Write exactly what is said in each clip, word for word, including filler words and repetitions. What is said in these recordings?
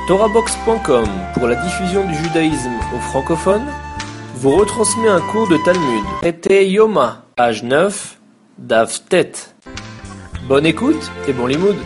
Torahbox point com, pour la diffusion du judaïsme aux francophones, vous retransmet un cours de Talmud. Traité Yoma, page neuf, Daf Tet. Bonne écoute et bon limoud.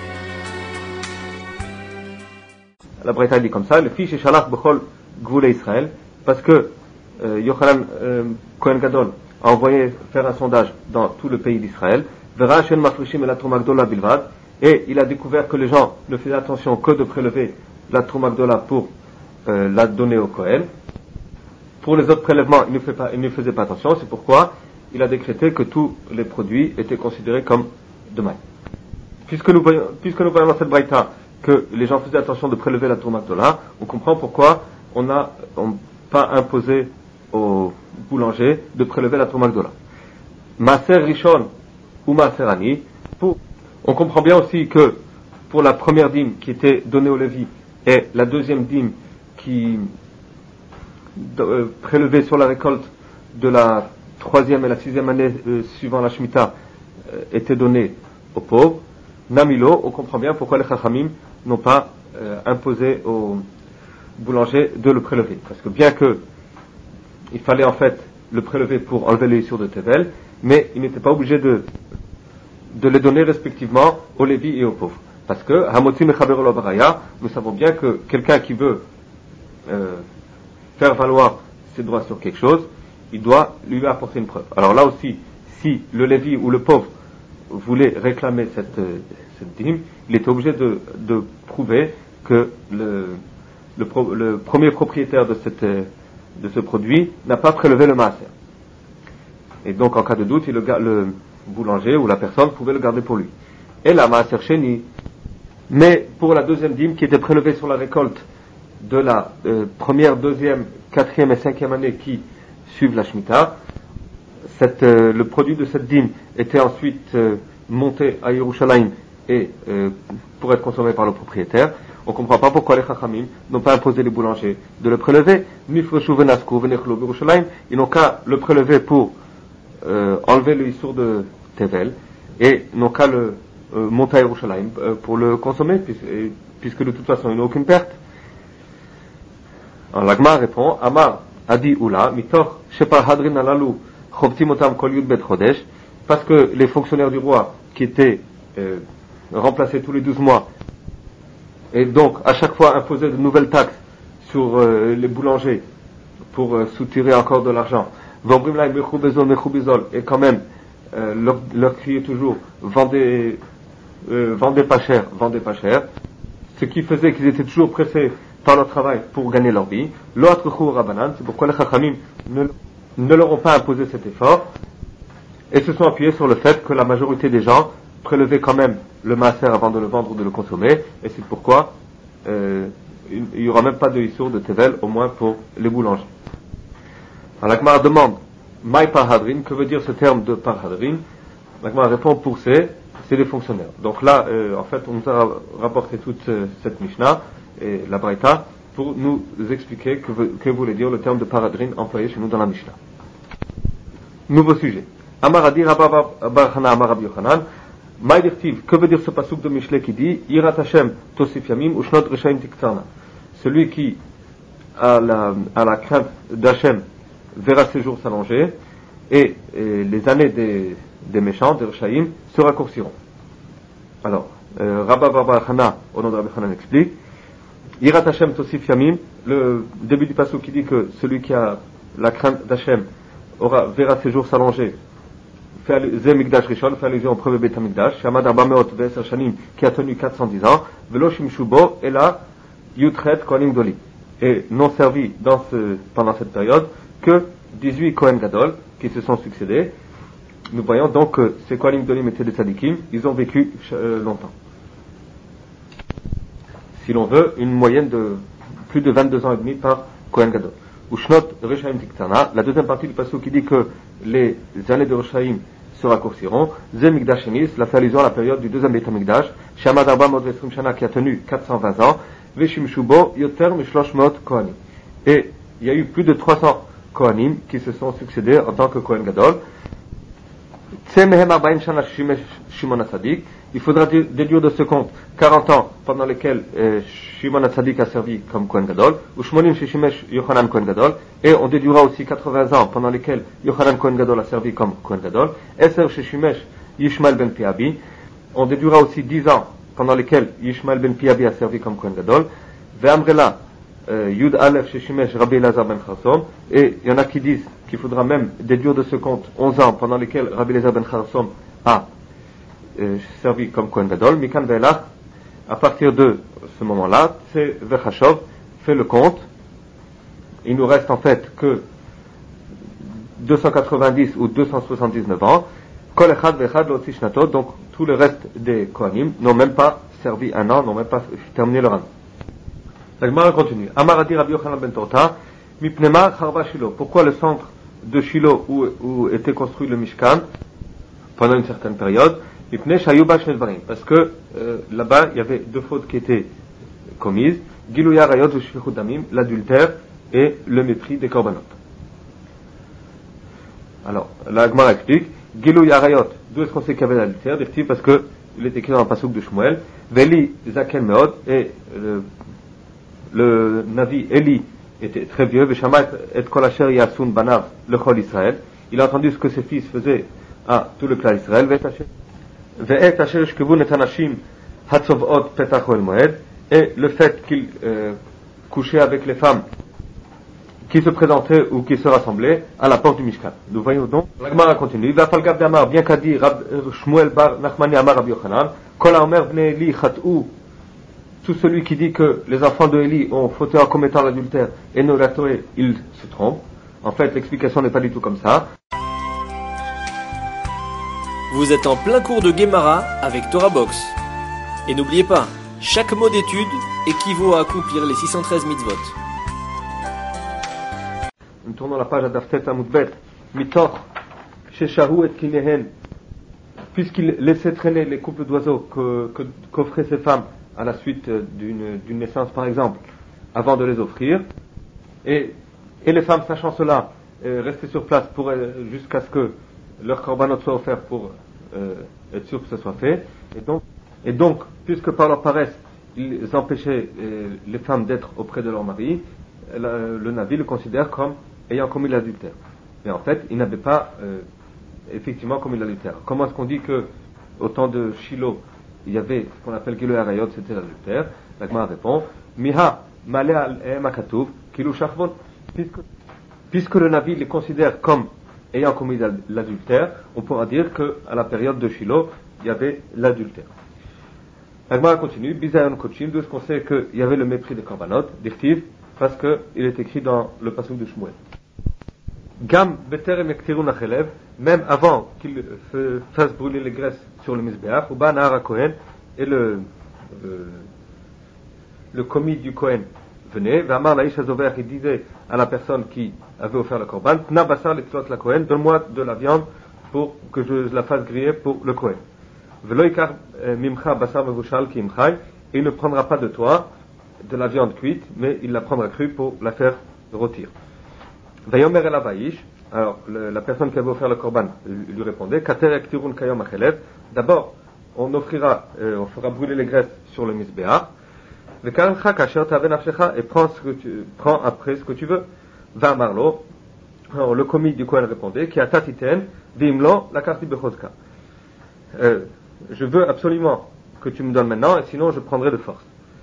La Braïta dit comme ça, le fils Shalach Bechol Gvoulei Israël, parce que euh, Yochanan euh, Kohen Gadol a envoyé faire un sondage dans tout le pays d'Israël, Vera Shen Mafrishim et la Trouma Gdola Bilvad, et il a découvert que les gens ne faisaient attention que de prélever la Trouma Gdola pour euh, la donner au Kohen. Pour les autres prélèvements, il ne, fait pas, il ne faisait pas attention, c'est pourquoi il a décrété que tous les produits étaient considérés comme de maïs. Puisque nous voyons, puisque nous voyons dans cette braïta que les gens faisaient attention de prélever la Trouma Gdola, on comprend pourquoi on n'a pas imposé aux boulangers de prélever la Trouma Gdola. Maaser Rishon ou Maaser Ani, pour, on comprend bien aussi que pour la première dîme qui était donnée au Lévi et la deuxième dîme qui euh, prélevée sur la récolte de la troisième et la sixième année euh, suivant la Shemitah euh, était donnée aux pauvres, Namilo, on comprend bien pourquoi les Chachamim n'ont pas euh, imposé aux boulangers de le prélever. Parce que bien que il fallait en fait le prélever pour enlever les issurs de Tevel, mais il n'était pas obligé de, de les donner respectivement aux Lévis et aux pauvres. Parce que, Hamotzi Mechaber Lo Baraya, nous savons bien que quelqu'un qui veut euh, faire valoir ses droits sur quelque chose, il doit lui apporter une preuve. Alors là aussi, si le Lévi ou le pauvre voulait réclamer cette, cette dîme, il était obligé de, de prouver que le, le, pro, le premier propriétaire de, cette, de ce produit n'a pas prélevé le maaser. Et donc, en cas de doute, il le, le boulanger ou la personne pouvait le garder pour lui. Et la maaser sheni, mais pour la deuxième dîme qui était prélevée sur la récolte de la euh, première, deuxième, quatrième et cinquième année qui suivent la Shemitah, cette, euh, le produit de cette dîme était ensuite euh, monté à Yerushalayim et euh, pour être consommé par le propriétaire. On ne comprend pas pourquoi les Chachamim n'ont pas imposé les boulangers de le prélever. Ils n'ont qu'à le prélever pour euh, enlever le issour de Tevel et n'ont qu'à le euh, monter à Yerushalayim euh, pour le consommer puisque, puisque de toute façon il n'y a aucune perte. Alors l'Agma répond, Amar Adi Oula, Mitoch Shepar Hadrin Alalu Chobtim Otam Kol Yud Bet Chodesh, parce que les fonctionnaires du roi qui étaient euh, remplacés tous les douze mois et donc à chaque fois imposaient de nouvelles taxes sur euh, les boulangers pour euh, soutirer encore de l'argent, et quand même euh, leur, leur criait toujours vendez, euh, vendez pas cher, vendez pas cher, ce qui faisait qu'ils étaient toujours pressés par leur travail pour gagner leur vie. C'est pourquoi les Chachamim ne, ne leur ont pas imposé cet effort et se sont appuyés sur le fait que la majorité des gens prélevaient quand même le maaser avant de le vendre ou de le consommer, et c'est pourquoi euh, il n'y aura même pas de issour de Tevel, au moins pour les boulangers. Alors la Gemara demande Maï Parhadrin, que veut dire ce terme de Parhadrin? La Gemara répond pour c'est, c'est les fonctionnaires. Donc là, euh, en fait, on nous a rapporté toute euh, cette Mishnah et la Braïta pour nous expliquer que, veut, que voulait dire le terme de Parhadrin employé chez nous dans la Mishnah. Nouveau sujet. Amaradi Rabba Bar Hana Amar Rabbi Yochanan. Maïdirtiv, que veut dire ce pasuk de Mishlei qui dit Yirat Hashem Tosif Yamim Ushnot Reshaim Tiktarna? Celui qui a la, a la crainte d'Hachem verra ses jours s'allonger et, et les années des, des méchants, des Reshaim, se raccourciront. Alors, euh, Rabba Bar Hana, au nom de Rabbi Hanan, explique Yirat Hashem Tosif Yamim, le début du pasuk qui dit que celui qui a la crainte d'Hachem aura, verra ses jours s'allonger. Zé Mikdash Rishon fait allusion au premier Beit HaMikdash, Shamad Arba Meot Ve'eser Shanim, qui a tenu quatre cent dix ans, Velo Shimshubo, et là, Yutret Kohanim Gdolim. Et n'ont servi dans ce, pendant cette période que dix-huit Kohen Gadol qui se sont succédés. Nous voyons donc que ces Kohanim Gdolim étaient des tzadikim, ils ont vécu euh, longtemps. Si l'on veut, une moyenne de plus de vingt-deux ans et demi par Kohen Gadol. Ushnot Reshaim Tiktana, la deuxième partie du passage qui dit que les années de Reshaim se raccourciront. Zé Mikdash Shenis, la fait allusion à la période du deuxième Beit HaMikdash, Shamad Arba Meot Ve'esrim Shana, qui a tenu quatre cent vingt ans, Veshimshubo Yoter Mishlosh Meot Kohanim. Et il y a eu plus de trois cents Kohanim qui se sont succédés en tant que Kohen Gadol. Tse Mehem Arbaim Shana Shimon HaTzadik, il faudra déduire de ce compte quarante ans pendant lesquels euh, Shimon HaTzadik a servi comme Kohen Gadol, ou Shmonim Sheshimesh Yochanan Kohen Gadol, et on déduira aussi quatre-vingts ans pendant lesquels Yochanan Kohen Gadol a servi comme Kohen Gadol, Eser Sheshimesh Yishmael ben Piabi, on déduira aussi dix ans pendant lesquels Yishmael ben Piabi a servi comme Kohen Gadol, Ve'amrela euh, Yud Aleph Sheshimesh Rabbi Elazar ben Charsom, et il y en a qui disent qu'il faudra même déduire de ce compte onze ans pendant lesquels Rabbi Elazar ben Charsom a euh, servi comme Kohen Gadol, Mikan Ve'elach, à partir de ce moment-là, c'est Vechashov, fait le compte. Il nous reste en fait que deux cent quatre-vingt-dix ou deux cent soixante-dix-neuf ans. Kol echad vechad l'otzi shnatot, donc tout le reste des Kohanim n'ont même pas servi un an, n'ont même pas terminé leur an. La Gemara continue. Amar adi Rabbi Yochanan ben Torta, mipnema charva Shilo. Pourquoi le centre de Shilo où, où était construit le Mishkan pendant une certaine période? Parce que euh, là-bas, il y avait deux fautes qui étaient commises, Gilouya Rayot ou Shfichut Damim, l'adultère et le mépris des korbanot. Alors, la Gemara explique, Gilouya Rayot, d'où est-ce qu'on sait qu'il y avait l'adultère? Dit-il parce que il est écrit dans le pasuk de Shmuel, Veli Zaken Meod, et le, le Navi Eli était très vieux, Veshama et Kol Asher Yasun Banav, le Chol Israël. Il a entendu ce que ses fils faisaient à tout le clan Israël, Vetaché. Et le fait qu'il euh, couchait avec les femmes qui se présentaient ou qui se rassemblaient à la porte du Mishkan. Nous voyons donc, la Gemara continue, bien qu'a dit Shmuel bar Nachmani Amar Rabbi Yochanan, Kol ha'omer bnei Eli chat'u, tout celui qui dit que les enfants de Eli ont fauté en commettant l'adultère et ne la Torah, il se trompe. En fait, l'explication n'est pas du tout comme ça. Vous êtes en plein cours de Gemara avec Torah Box. Et n'oubliez pas, chaque mot d'étude équivaut à accomplir les six cent treize mitzvot. Nous tournons la page à Daftet Amudbet. Mitoch, Sheshahu et Kinehen, puisqu'il laissait traîner les couples d'oiseaux que, que, qu'offraient ces femmes à la suite d'une, d'une naissance par exemple, avant de les offrir, et, et les femmes sachant cela, euh, restaient sur place pour, euh, jusqu'à ce que leur korbanot soit offert pour euh, être sûr que ce soit fait. Et donc, et donc, puisque par leur paresse, ils empêchaient euh, les femmes d'être auprès de leur mari, le, le Navi le considère comme ayant commis l'adultère. Mais en fait, il n'avait pas euh, effectivement commis l'adultère. Comment est-ce qu'on dit que au temps de Shiloh, il y avait ce qu'on appelle Gilui Arayot, c'était l'adultère? La Gemara répond, Miha Malé al Makatuv, Kilu Shachvon, puisque, puisque le Navi les considère comme ayant commis l'adultère, on pourra dire qu'à la période de Shiloh, il y avait l'adultère. La Gemara continue, Bizayon Kochim, d'où est-ce qu'on sait qu'il y avait le mépris des korbanot, d'Irtiv, parce qu'il est écrit dans le pasuk de Shmuel. Gam beterem ektirun achelev, même avant qu'il fasse brûler les graisses sur le Mizbeach, ou ba Nahar Kohen, et le, euh, le commis du Kohen venait, Vamar Laïch Azover, il disait à la personne qui avait offert le korban, Tna basar letzot la Kohen, donne-moi de la viande pour que je la fasse griller pour le Kohen. Velo ikar mimcha basar mevushal ki imchai, et il ne prendra pas de toi de la viande cuite, mais il la prendra crue pour la faire rôtir. Vayomer el Abayish, alors le, la personne qui avait offert le korban lui répondait, Kater ektirun kayom achelev, d'abord on offrira, euh, on fera brûler les graisses sur le Mizbeach, et prends ce que tu prends après ce que tu veux. Va marlo. Alors le commis du Kohen répondait, qui a tatiten, vimlo la carte bechozka. Je veux absolument que tu me donnes maintenant, et sinon je prendrai de force.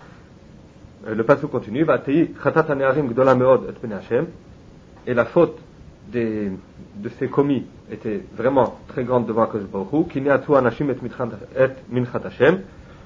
Le passage continue, va tei chatat hanearim gdola meod et pnei Hashem, et la faute des, de ces commis était vraiment très grande devant Akadosh Baruch Hu, ki ne'atu anashim et minchat Hashem,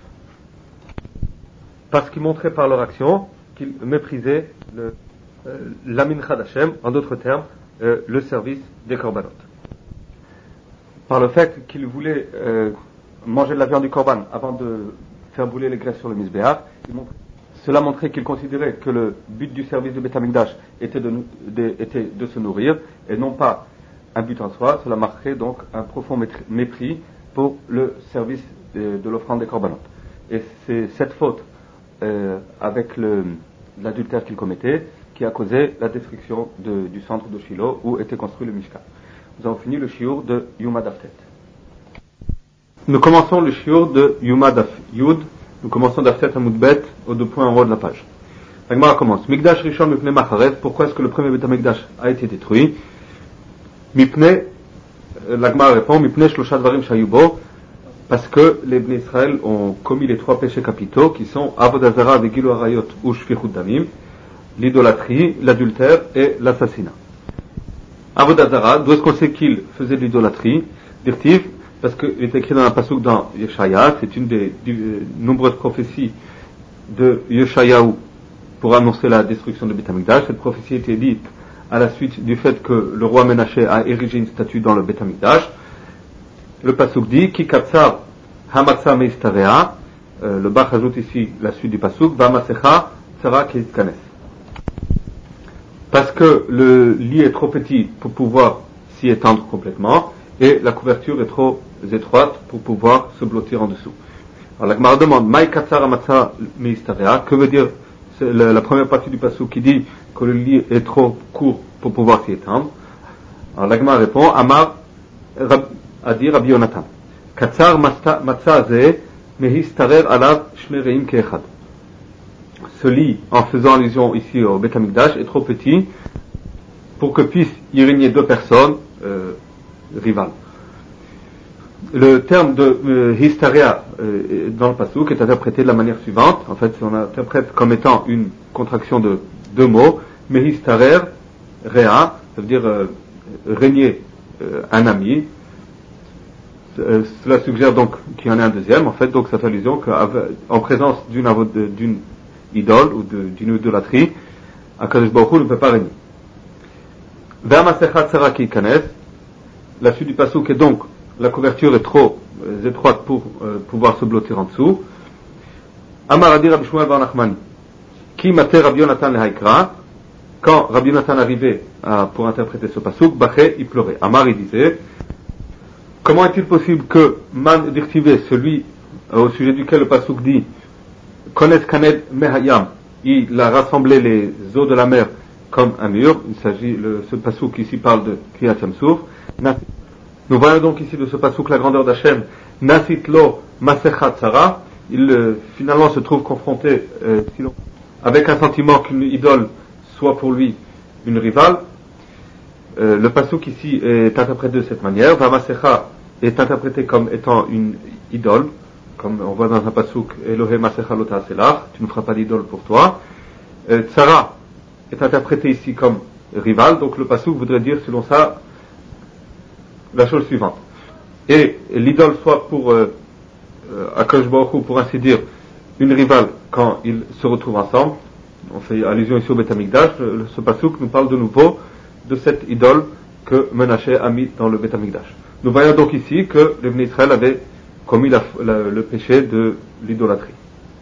parce qu'ils montraient par leur action qu'ils méprisaient le, euh, la mincha d'Hashem, en d'autres termes, euh, le service des korbanot. Par le fait qu'ils voulaient euh, manger de la viande du korban avant de faire brûler les graisses sur le Mizbeach, cela montrait qu'ils considéraient que le but du service du Beth Amikdash était de, de, était de se nourrir, et non pas un but en soi. Cela marquerait donc un profond mépris pour le service de, de l'offrande des korbanot. Et c'est cette faute Euh, avec le, l'adultère qu'il commettait, qui a causé la destruction de, du centre de Shiloh où était construit le Mishkan. Nous avons fini le shiur de Yuma Daftet. Nous commençons le shiur de Yuma Daf Yud. Nous commençons d'Aftet Amud Bet aux deux points en haut de la page. La Gemara commence. Mikdash Rishon Mipnei Macharev. Pourquoi est-ce que le premier Bet HaMikdash a été détruit? Mipnei, la Gemara répond, Mipnei Shlosha Dvarim Shayubo, parce que les Bnei Israël ont commis les trois péchés capitaux qui sont Avodah Zara, Vegilu Arayot ou Shfichut Damim, l'idolâtrie, l'adultère et l'assassinat. Avodah Zara, d'où est-ce qu'on sait qu'il faisait de l'idolâtrie? Dirtiv, parce qu'il est écrit dans un pasuk dans Yeshaya, c'est une des, des euh, nombreuses prophéties de Yeshayahu pour annoncer la destruction de Beit HaMikdash. Cette prophétie était dite à la suite du fait que le roi Menaché a érigé une statue dans le Beit HaMikdash. Le pasuk dit Ki katsar hamatza meistarea, le Bach ajoute ici la suite du pasuk Vamasecha tsara keitkanes. Parce que le lit est trop petit pour pouvoir s'y étendre complètement et la couverture est trop étroite pour pouvoir se blottir en dessous. Alors la Gemara demande Mai katsar hamatza meistarea, que veut dire la, la première partie du pasuk qui dit que le lit est trop court pour pouvoir s'y étendre. Alors la Gemara répond Amar Rab, a dit Rabbi Yonatan Katsar matza ze mehistarer alav shne reim keechad. Ce lit, en faisant allusion ici au Beit HaMikdash, est trop petit pour que puissent y régner deux personnes euh, rivales. Le terme de euh, histaria euh, dans le pasuk est interprété de la manière suivante. En fait, on interprète comme étant une contraction de deux mots. Mehistarer rea, ça veut dire euh, régner euh, un ami. Euh, cela suggère donc qu'il y en a un deuxième. En fait, donc ça fait allusion qu'en présence d'une, d'une idole ou de, d'une idolâtrie, Akadosh Baruch Hu ne peut pas régner. Ve'amasecha tsara keikanes. La suite du pasuk est donc la couverture est trop euh, étroite pour euh, pouvoir se blottir en dessous. Amar adi Rabbi Shmuel bar Nachmani. Ki mater Rabbi Yonatan lehaikra. Quand Rabbi Yonatan arrivait à, pour interpréter ce pasuk, Baché, il pleurait. Amar, il disait, comment est-il possible que Man Dirtivé, celui euh, au sujet duquel le pasuk dit Kones Kaned Mehayam, il a rassemblé les eaux de la mer comme un mur. Il s'agit, le, ce pasuk ici parle de Kriyat Yamsuf. Nous voyons donc ici de ce pasuk la grandeur d'Hachem. Nasit lo Masecha Tsara. Il euh, finalement se trouve confronté euh, avec un sentiment qu'une idole soit pour lui une rivale. Euh, le pasuk ici est interprété de cette manière. Vamasecha est interprété comme étant une idole, comme on voit dans un pasuk Elohe Masecha lo ta'aselach, tu ne feras pas d'idole pour toi. Euh, Tsara est interprété ici comme rival, donc le pasuk voudrait dire selon ça la chose suivante. Et l'idole soit pour euh, euh, Akadosh Baruch Hu, pour ainsi dire, une rivale quand ils se retrouvent ensemble. On fait allusion ici au Beit HaMikdash. Ce pasuk nous parle de nouveau de cette idole que Menaché a mis dans le Beit HaMikdash. Nous voyons donc ici que les Bnei Israël avaient commis la, la, le péché de l'idolâtrie.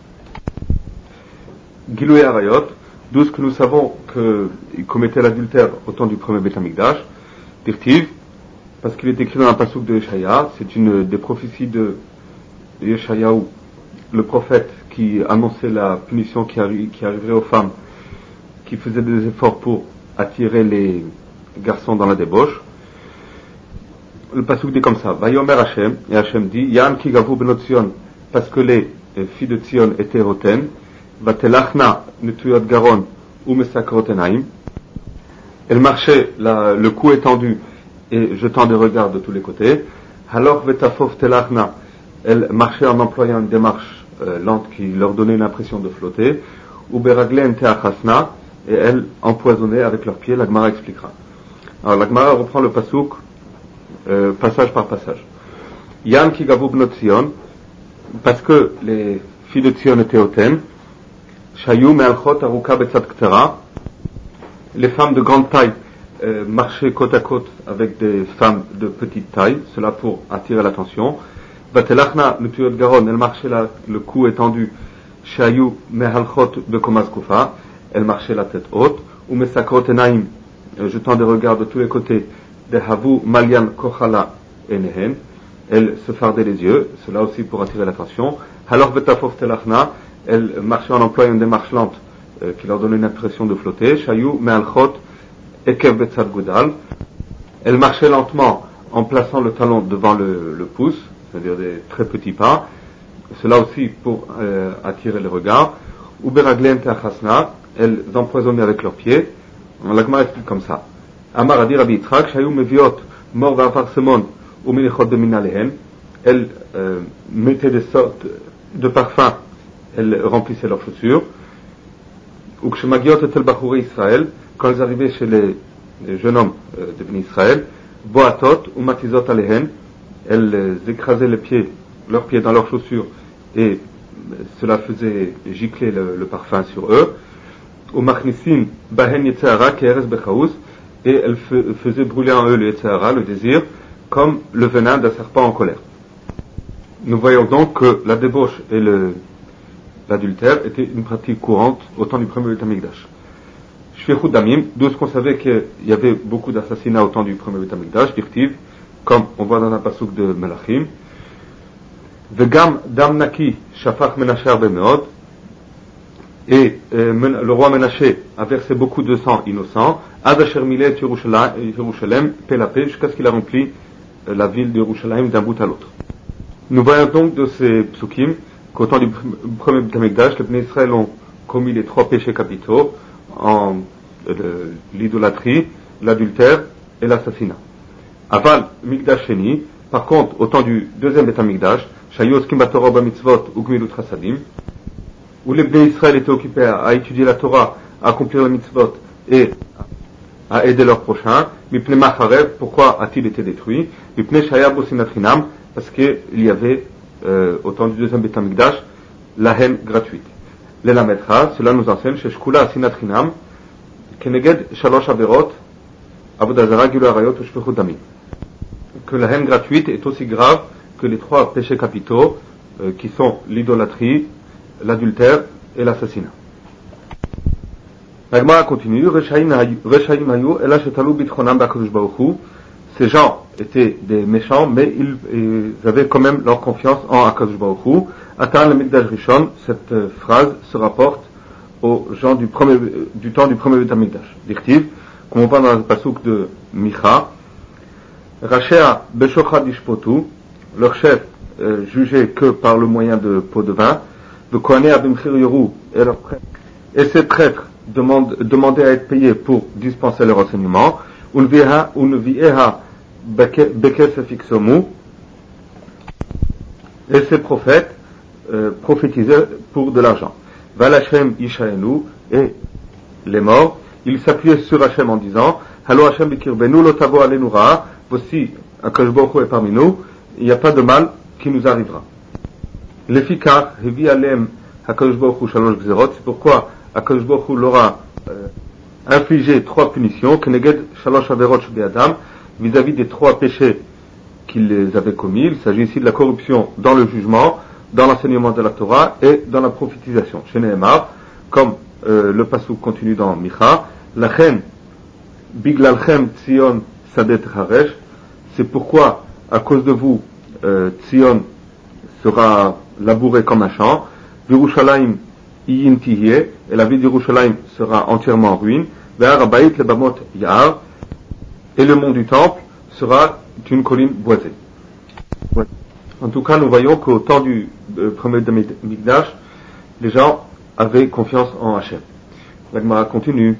Gilui Arayot, d'où ce que nous savons qu'ils commettaient l'adultère au temps du premier Beit HaMikdash, Dirtiv, parce qu'il est écrit dans un pasuk de Yeshaya, c'est une des prophéties de Yeshayahu, le prophète qui annonçait la punition qui, arri- qui arriverait aux femmes qui faisaient des efforts pour attirer les garçons dans la débauche. Le pasuk dit comme ça, Vayomer Hashem, et Hashem dit, Yan ki gavu benot Tzion, parce que les filles de Tzion étaient roten, Vatelachna netuyot garon ou mesakrot enaim, elles marchaient la, le cou étendu et jetant des regards de tous les côtés. Alors vetafof telachna, elles marchaient en employant une démarche euh, lente qui leur donnait une impression de flotter. Ou beraglen teachasna, et elles empoisonnaient avec leurs pieds. La Gemara expliquera. Alors la Gemara reprend le pasuk euh, passage par passage. Yan ki gavu bnot Tzion, parce que les filles de Tzion étaient hautaines. Shayu me'alchot aruka betzad ktera, les femmes de grande taille Euh, marcher côte à côte avec des femmes de petite taille, cela pour attirer l'attention. Vatelachna netuyot garon, elle marchait la, le cou étendu. Shayu mehalchot bekomaz kufa, elle marchait la tête haute. Ou mesakrot enaim, jetant des regards de tous les côtés. Dehavu malian kochala enehen, elle se fardait les yeux, cela aussi pour attirer l'attention. Alors vetafof telachna, elle marchait en employant une démarche lente euh, qui leur donnait une impression de flotter. Shayu mehalchot Ekev betzad gudal, elle marchait lentement en plaçant le talon devant le, le pouce, c'est-à-dire des très petits pas, cela aussi pour euh, attirer le regard. Ou beraglen teachasna, elles empoisonnaient avec leurs pieds. La Gemara explique comme ça. Amar adi Rabbi Yitzchak, shayu meviot mor va'afar semon ou melichot de minalehen. Elles euh, mettaient des sortes de parfums, elles remplissaient leurs chaussures. Ou kshemagiot etel bachurei Israël, quand elles arrivaient chez les, les jeunes hommes euh, de Bnei Israël, boatot ou matizot alehen, elles euh, écrasaient les pieds, leurs pieds dans leurs chaussures et cela faisait gicler le, le parfum sur eux. Ou machnisin bahen yetzehara ke'eres bechaous, et elles faisaient brûler en eux le yetzehara, le désir, comme le venin d'un serpent en colère. Nous voyons donc que la débauche et le, l'adultère étaient une pratique courante au temps du premier Beit HaMikdash. Shfichut damim, d'où ce qu'on savait qu'il y avait beaucoup d'assassinats au temps du premier Beit HaMikdash, dirtiv, comme on voit dans un pasuk de Melachim. Vegam dam naki shafach Menashe arbe meod, et euh, le roi Menaché a versé beaucoup de sang innocent, ad asher milet Yerushalem pe la pe, jusqu'à ce qu'il a rempli euh, la ville de Yerushalayim d'un bout à l'autre. Nous voyons donc de ces psukim qu'au temps du premier Beit HaMikdash, les Bnei Israël ont commis les trois péchés capitaux, en euh, l'idolâtrie, l'adultère et l'assassinat. Aval Mikdash Sheni, par contre, au temps du deuxième Beit HaMikdash, Shayu oskim baTorah bamitzvot ugmilut chasadim, où les Bnei Israël étaient occupés à, à étudier la Torah, à accomplir les mitzvot et à aider leurs prochains. Mipnei macharev, pourquoi a-t-il été détruit? Mipnei shaya bo sinat chinam, parce qu'il y avait, euh, au temps du deuxième Beit HaMikdash, la haine gratuite. L'elametra, cela nous enseigne, chez shkula sinat chinam, keneged shalosh averot, avodah zara, gilu arayot, ushfichut damim. Que la haine gratuite est aussi grave que les trois péchés capitaux, euh, qui sont l'idolâtrie, l'adultère et l'assassinat. La Gemara continue. Ces gens étaient des méchants, mais ils, ils avaient quand même leur confiance en Akadosh Baruch Hu. Atan le Mikdash Rishon, cette euh, phrase se rapporte aux gens du, premier, du temps du premier Beit HaMikdash. Dictive, comme on voit dans le pasuk de Micha, Rachea Beshochad Ishpotu, leur chef euh, jugeait que par le moyen de pots de vin, le Kohané Abimchir Yoru et leurs prêtres, et ces prêtres demandent, demandaient à être payés pour dispenser leur enseignement, Unvieha Bekesef Iksomu, et ces prophètes euh, prophétisaient pour de l'argent. Valachem Ishaenu, et les morts, ils s'appuyaient sur Hachem en disant, Halo Hachem Bikirbenu Lotavo Alenura, voici Akadosh Baruch Hu est parmi nous, il n'y a pas de mal qui nous arrivera. Lefikar, Hevi Alem HaKadosh Baruch Hu Shalosh Gzerot, c'est pourquoi HaKadosh Baruch Hu leur a euh, infligé trois punitions, Keneged Shalosh Averot Shbe Adam, vis-à-vis des trois péchés qu'ils avaient commis. Il s'agit ici de la corruption dans le jugement, dans l'enseignement de la Torah et dans la prophétisation. Chez Nehemar, comme euh, le pasuk continue dans Micha, Lachen Biglalchem Tzion Sadet Haresh, c'est pourquoi, à cause de vous, euh, Tzion sera labouré comme un champ, Yerushalayim Iyin Tihye, et la ville d'Yerushalayim sera entièrement en ruine, Ve'ar Abayit le Bamot Ya'ar, et le mont du temple sera une colline boisée. Ouais. En tout cas, nous voyons qu'au temps du euh, premier Mikdash, les gens avaient confiance en Hachem. La Gemara continue.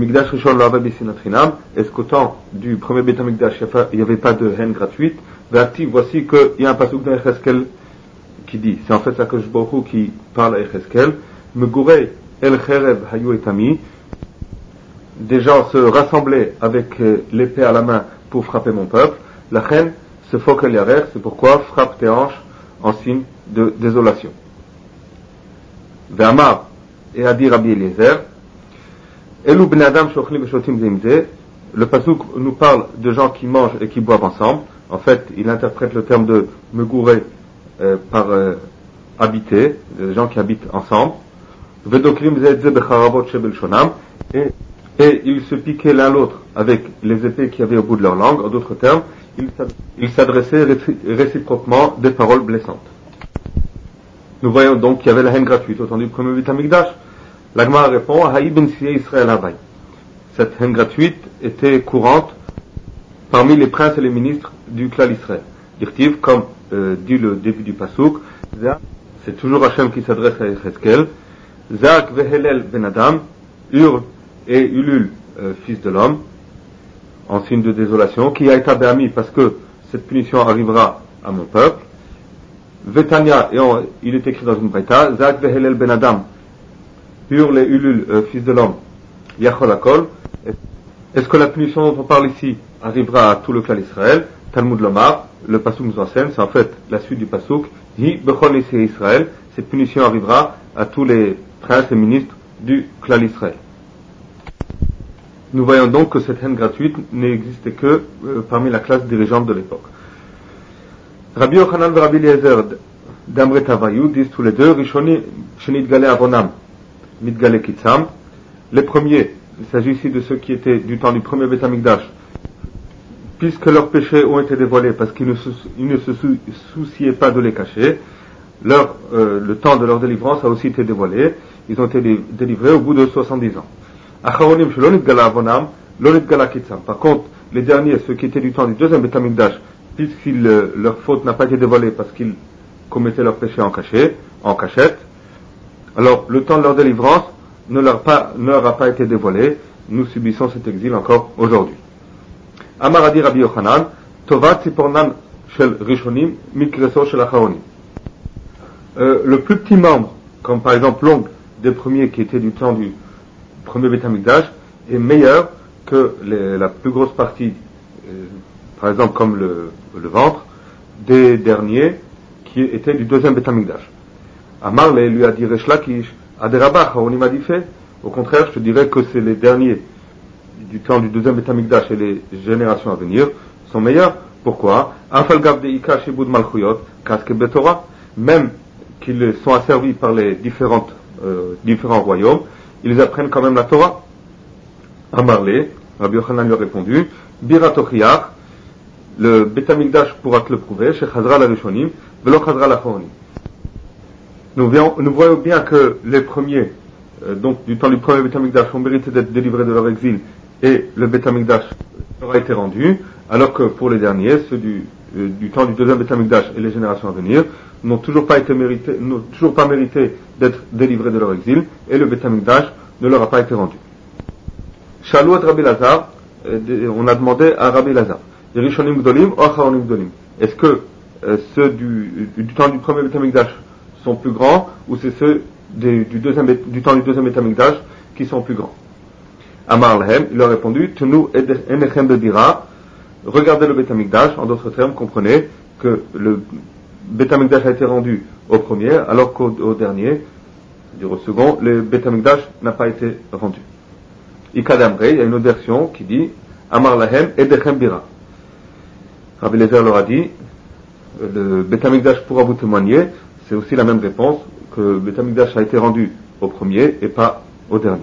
Est-ce qu'au temps du premier Beit HaMikdash, il n'y avait pas de haine gratuite? Voici qu'il y a un pasuk dans Echeskel qui dit, c'est en fait Akadosh Baruch Hu qui parle à Echeskel, Megurei el cherev hayu etami, des gens se rassemblaient avec l'épée à la main pour frapper mon peuple. La haine se fokel yarer, c'est pourquoi frappe tes hanches en signe de désolation. Ve'amar, et a dit Rabbi Eliezer, Elu bnei adam shochlim veshotim zeimze, le pasuk nous parle de gens qui mangent et qui boivent ensemble. En fait, il interprète le terme de meguré euh, par euh, habiter, des gens qui habitent ensemble. Vedoklim zeitze becharabot shebel shonam, et et ils se piquaient l'un l'autre avec les épées qu'il y avait au bout de leur langue. En d'autres termes, ils s'adressaient réciproquement des paroles blessantes. Nous voyons donc qu'il y avait la haine gratuite au temps du premier Beit HaMikdash. La Gemara répond, Haï ben Siye Israël Habaï. Cette haine gratuite était courante parmi les princes et les ministres du clan Israël. Dirtiv, comme euh, dit le début du Pasuk, c'est toujours Hachem qui s'adresse à Yechezkel, Zak vehelel ben Adam, Ur et Ulul, euh, fils de l'homme, en signe de désolation, qui a été béami parce que cette punition arrivera à mon peuple. Vetania, et on, il est écrit dans une baïta, Zak vehelel ben Adam, Ur et Ulul, euh, fils de l'homme, Yachol Akol. Est-ce que la punition dont on parle ici arrivera à tout le clan d'Israël? Talmud Lomar, le Pasuk nous enseigne, c'est en fait la suite du Pasuk, Hi bechol Nisei Israël, cette punition arrivera à tous les princes et ministres du clan d'Israël. Nous voyons donc que cette haine gratuite n'existait que euh, parmi la classe dirigeante de l'époque. Rabbi Yochanan et Rabbi Eliezer d'Amre Tavayu disent tous les deux, Rishoni Shenitgale Avonam, Mitgale Kitzam. Les premiers, il s'agit ici de ceux qui étaient du temps du premier Beth Amikdash, puisque leurs péchés ont été dévoilés parce qu'ils ne se, ils ne se sou, souciaient pas de les cacher, leur, euh, le temps de leur délivrance a aussi été dévoilé, ils ont été délivrés au bout de soixante-dix ans. Acharonim Shelonit Gala Avonam, Lonit Gala Kitzam. Par contre, les derniers, ceux qui étaient du temps du deuxième Beth Amikdash, puisque euh, leur faute n'a pas été dévoilée parce qu'ils commettaient leurs péchés en cachet, en cachette, alors le temps de leur délivrance ne leur, pas, ne leur a pas été dévoilé, nous subissons cet exil encore aujourd'hui. Amaradi Rabbi Yochanan, Tovat Sipornan Shel Rishonim, Mikreso Shel Acharonim. Le plus petit membre, comme par exemple l'ongle des premiers qui étaient du temps du premier Beth Amikdash, est meilleur que les, la plus grosse partie, euh, par exemple comme le, le ventre, des derniers qui étaient du deuxième Beth Amikdash. Amarle lui a dit Resh Lakish, Aderabach, on m'a dit fait. Au contraire, je te dirais que c'est les derniers du temps du deuxième Beth Amikdash et les générations à venir sont meilleurs. Pourquoi? Même qu'ils sont asservis par les différentes, euh, différents royaumes, ils apprennent quand même la Torah. Amarle, Rabbi Yochanan lui a répondu, Biratochiach, le Beth Amikdash pourra te le prouver, chez Chazra la Rishonim, Velo Chazra la Choronim. Nous, nous voyons bien que les premiers, euh, donc du temps du premier Beth Amikdash, ont mérité d'être délivrés de leur exil et le Beth Amikdash leur a été rendu, alors que pour les derniers, ceux du, euh, du temps du deuxième Beth Amikdash et les générations à venir, n'ont toujours pas été mérité, n'ont toujours pas mérité d'être délivrés de leur exil et le Beth Amikdash ne leur a pas été rendu. Shalouat Rabbi Lazar, euh, on a demandé à Rabbi Lazar, Yerishonim Gdolim ou Acharonim Gdolim. Est-ce que euh, ceux du, du temps du premier Beth Amikdash sont plus grands ou c'est ceux des, du, deuxième, du temps du deuxième Beth Amikdash qui sont plus grands? Amar Lahem, il leur a répondu, Tenu Enechem Bedira, regardez le Beth Amikdash, en d'autres termes, comprenez que le Beth Amikdash a été rendu au premier, alors qu'au au dernier, c'est-à-dire au second, le Beth Amikdash n'a pas été rendu. Ikadamre, il y a une autre version qui dit, Amar Lahem Edechem Bira. Rabbi Eliezer leur a dit, le Beth Amikdash pourra vous témoigner, c'est aussi la même réponse, que le Beth Amikdash a été rendu au premier et pas au dernier.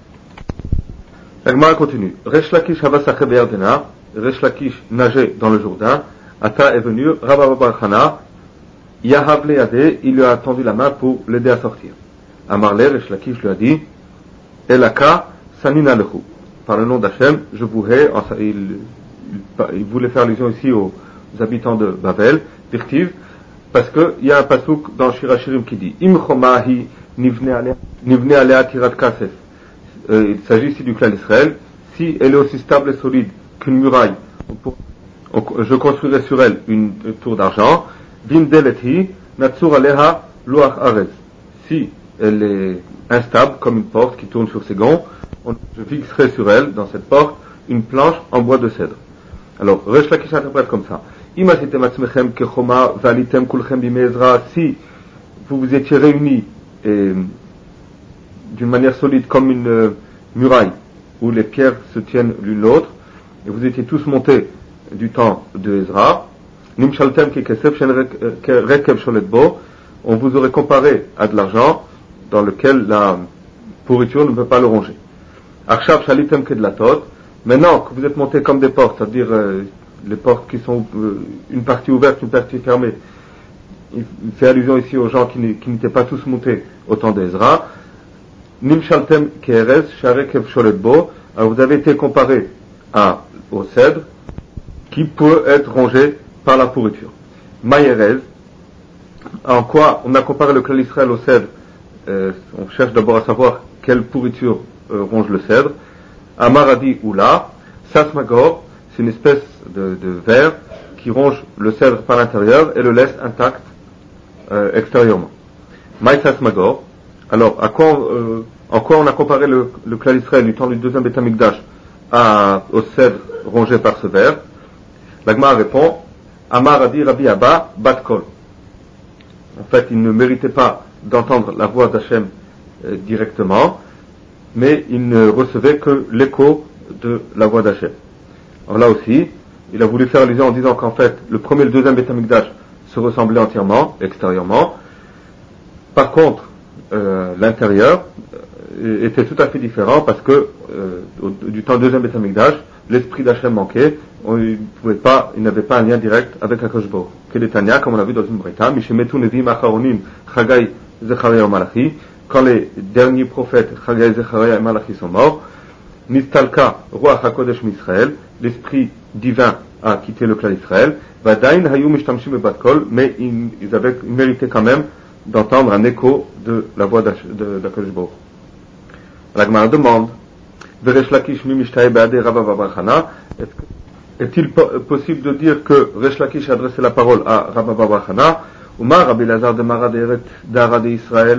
La Gemara continue. Resh Lakish Havasacheh Beyardena, Resh Lakish nageait dans le Jourdain, Ata est venu, Rabba Bar Chana, Yahav Leade, il lui a tendu la main pour l'aider à sortir. Amarle, Resh Lakish lui a dit, Elaka Sanina Lechu. Par le nom d'Hachem, je vous hais, il, il, il voulait faire allusion ici aux habitants de Babel, Dirtiv, parce qu'il y a un pasouk dans Shirachirim qui dit Im chomahi nivne alea tirat kasef. Il s'agit ici du clan d'Israël. Si elle est aussi stable et solide qu'une muraille, je construirai sur elle une tour d'argent. Vindeleti natsur aleha loach arez. Si elle est instable comme une porte qui tourne sur ses gonds, je fixerai sur elle, dans cette porte, une planche en bois de cèdre. Alors, Resh Lakish interprète comme ça. Si vous vous étiez réunis et, d'une manière solide comme une euh, muraille où les pierres se tiennent l'une l'autre et vous étiez tous montés du temps de Ezra, on vous aurait comparé à de l'argent dans lequel la pourriture ne peut pas le ronger. Maintenant que vous êtes montés comme des portes, c'est-à-dire euh, les portes qui sont euh, une partie ouverte, une partie fermée, il fait allusion ici aux gens qui, qui n'étaient pas tous montés au temps d'Ezra. Nimshaltem Keres Sharekev Sholetbo, alors vous avez été comparé à, au cèdre qui peut être rongé par la pourriture. Maïerez. En quoi on a comparé le clan Israël au cèdre? euh, On cherche d'abord à savoir quelle pourriture euh, ronge le cèdre. Amaradi Oula, Sasmagor, c'est une espèce de, de ver qui ronge le cèdre par l'intérieur et le laisse intact euh, extérieurement. Maï Sasmagor. Alors, à quoi, euh, en quoi on a comparé le, le clan Israël du temps du deuxième Beth Amikdash au cèdre rongé par ce ver? L'Agma répond, Amaradi Rabbi Abba Batkol. En fait, il ne méritait pas d'entendre la voix d'Hachem euh, directement, mais il ne recevait que l'écho de la voix d'Hachem. Alors là aussi, il a voulu faire allusion en disant qu'en fait, le premier et le deuxième Beth Amikdash se ressemblaient entièrement, extérieurement. Par contre, euh, l'intérieur euh, était tout à fait différent parce que euh, au, du temps du deuxième Beth Amikdash, l'esprit d'Hachem manquait, on, il pouvait pas, il n'avait pas un lien direct avec Akadosh Baruch Hu. Que les Tanya, comme on l'a vu dans une Breta, Mishemetu Nevi'im Acharonim, Chagai, Zechariah et Malachi, quand les derniers prophètes, Chagai, Zechariah et Malachi sont morts, Nistalka, Ruach HaKodesh Misraël, l'esprit divin a quitté le clan d'Israël, Vadain Hayum Mishtamshim et Batkol, mais ils, ils avaient ils méritaient quand même d'entendre un écho de la voix d'Akadosh Baruch Hu. La Gemara demande, Veresh Lakish mi Mishtae Be'adei Rabba Bar Chana, est-il possible de dire que Resh Lakish a adressé la parole à Rabba Bar Chana, ou ma Rabbi Lazar de Mara d'Ara d'Israël,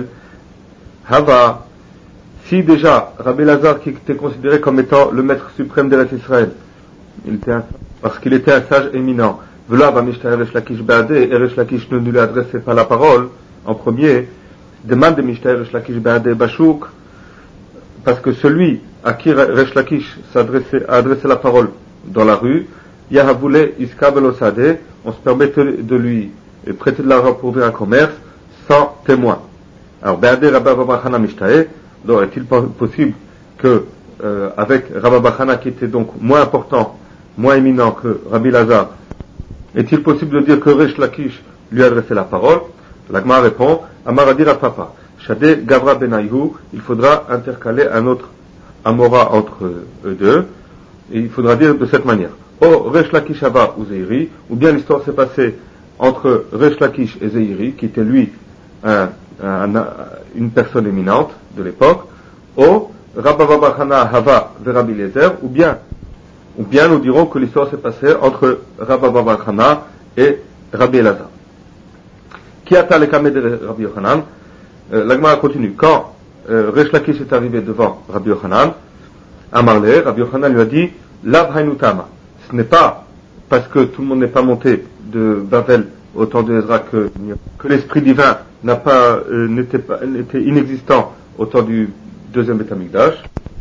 Hava, si déjà Rabbi Lazar qui était considéré comme étant le maître suprême d'Eretz Israël, il était un, parce qu'il était un sage éminent, V'la va Mishtae Resh Lakish Be'adei, et Resh Lakish ne lui adressait pas la parole en premier, demande de Mishtae Resh Lakish Be'adei Bashuk, parce que celui à qui Resh Lakish s'adressait, a adressé la parole dans la rue, Yahavule Iskabel Osade, on se permet de lui prêter de l'argent pour ouvrir un commerce sans témoin. Alors, Be'adei Rabba Bar Chana Mishtae, donc est-il possible que, euh, avec Rabba Bar Chana qui était donc moins important, moins éminent que Rabbi Lazar, est-il possible de dire que Resh Lakish lui a adressé la parole? L'Agma répond, Amaradir Papa, Shade Gavra Benayhu, il faudra intercaler un autre Amora entre eux deux, et il faudra dire de cette manière. Oh, Resh Lakish Hava ou Zeiri, ou bien l'histoire s'est passée entre Resh Lakish et Zeiri, qui était lui un, un, un, une personne éminente de l'époque, ou Rabba Bar Chana Hava ve Rabbi Eliezer, ou bien, ou bien nous dirons que l'histoire s'est passée entre Rabba Bar Chana et Rabbi Elazar. Qui a le kamé de Rabbi Yochanan? euh, L'Agma continue. Quand euh, Resh Lakish est arrivé devant Rabbi Yochanan, à Marley, Rabbi Yochanan lui a dit, Lav Hainutama. Ce n'est pas parce que tout le monde n'est pas monté de Babel au temps de Ezra que, que l'esprit divin n'a pas, euh, n'était pas, n'était inexistant au temps du deuxième Beth Amikdash.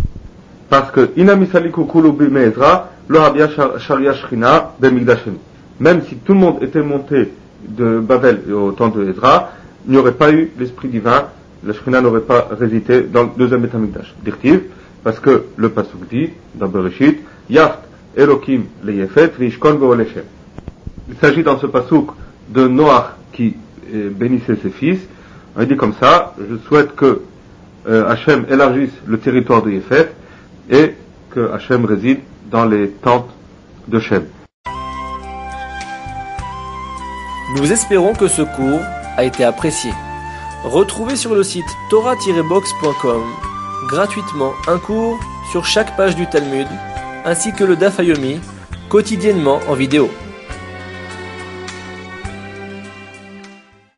Parce que Inamisaliku Kulu Bime Ezra, Lo Habia Sharia Shrina Bemikdashenu. Même si tout le monde était monté de Babel au temps de Ezra, il n'y aurait pas eu l'esprit divin, la Shrina n'aurait pas résidé dans le deuxième Beth Amikdash. Dirtiv, parce que le pasuk dit, dans Bereshit, Yaft Elokim le Yefet Vishkon Ve'oleshem. Il s'agit dans ce pasuk de Noach qui euh, bénissait ses fils. On dit comme ça, je souhaite que euh, Hachem élargisse le territoire de Yefet et que Hachem réside dans les tentes de Shem. Nous espérons que ce cours a été apprécié. Retrouvez sur le site torah tiret box point com gratuitement un cours sur chaque page du Talmud, ainsi que le Daf Yomi, quotidiennement en vidéo.